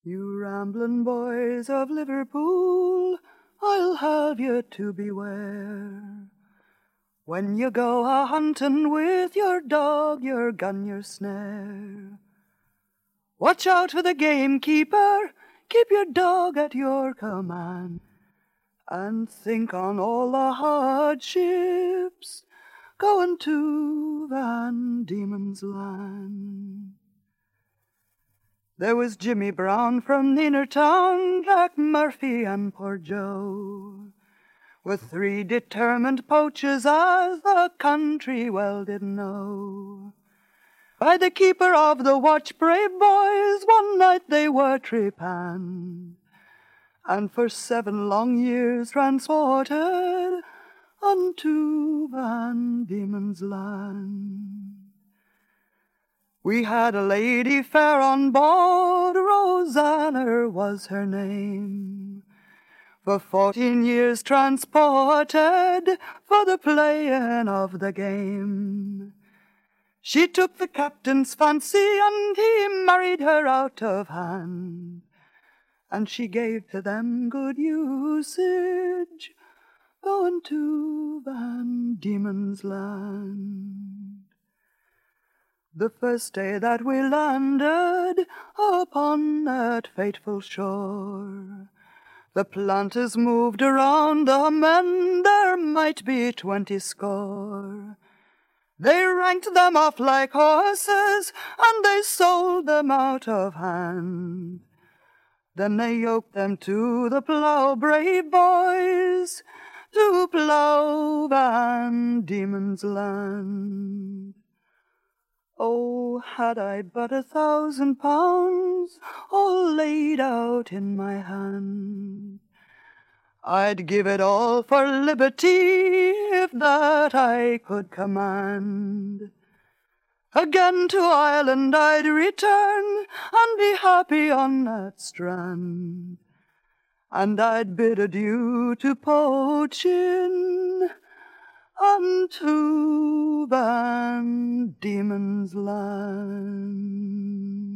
You ramblin' boys of Liverpool, I'll have you to beware. When you go a-huntin' with your dog, your gun, your snare. Watch out for the gamekeeper, keep your dog at your command, and think on all the hardships going to Van Diemen's Land. There was Jimmy Brown from the inner town, Jack Murphy and poor Joe, with 3 determined poachers as the country well did know. By the keeper of the watch, brave boys, one night they were trepanned, and for 7 long years transported unto Van Diemen's Land. We had a lady fair on board, Rosanna was her name, for 14 years transported for the playing of the game. She took the captain's fancy and he married her out of hand, and she gave to them good usage going to Van Diemen's Land. The first day that we landed upon that fateful shore, the planters moved around the men, there might be 20 score. They ranked them off like horses, and they sold them out of hand. Then they yoked them to the plough, brave boys, to plough Van Diemen's Land. Oh, had I but 1,000 pounds all laid out in my hand, I'd give it all for liberty if that I could command. Again to Ireland I'd return and be happy on that strand, and I'd bid adieu to poaching unto Van Diemen's Land.